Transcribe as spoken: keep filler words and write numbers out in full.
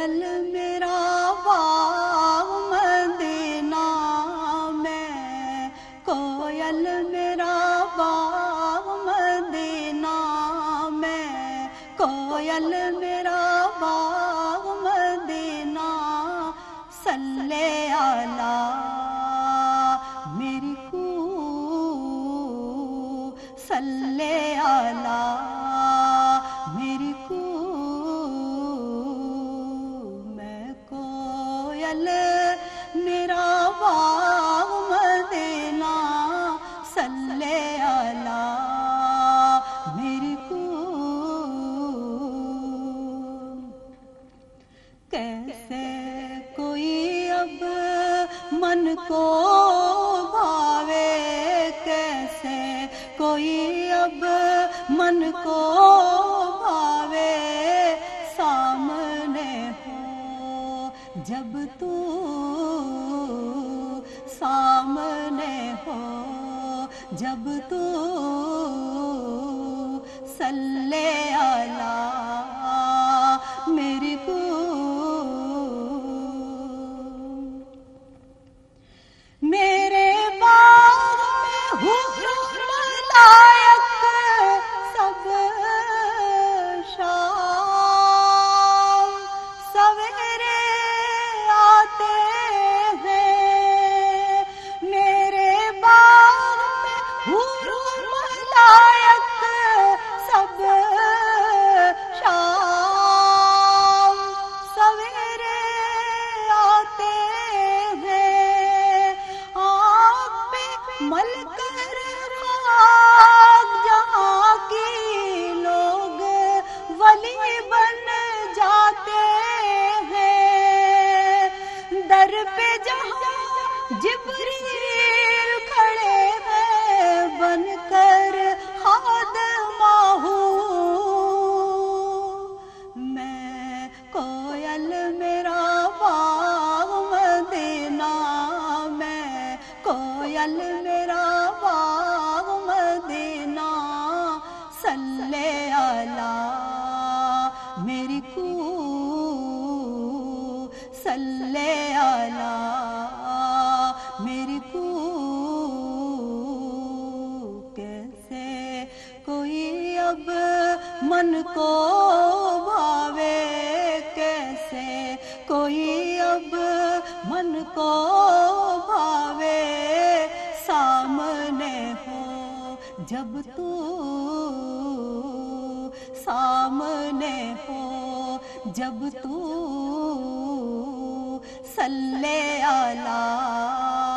کوئل میرا باغ مدینہ میں، کوئل میرا باغ مدینہ میں، کوئل میرا باغ مدینہ، صلی علی میری کو صلی علی میری کو، میں کوئل میرا باغ مدینہ، صلی علی میری کو، کیسے کوئی اب من کو بھاوے، کیسے کوئی اب من کو بھاوے، سامنے ہو جب تو، سامنے ہو جب تو، صلی علی میری کو، میرے باغ میں حور ملائک سب شام سویرے آتے ہیں، میرے باغ میں حور ملائک سب شام سویرے آتے ہیں، آپ پہ مل کر خاک جہاں کی لوگ ولی بن جاتے ہیں، در پہ جہاں جبریل کھڑے ہیں بن کر خادمہ ہوں، میں کوئل میرا باغ مدینہ میں، کوئل میرا باغ مدینہ، صلی علی میری کو، صلی علی میری کو، کیسے کوئی اب من کو بھاوے، کیسے کوئی اب من کو بھاوے، سامنے ہو جب تو، سامنے ہو جب تو، صلی علی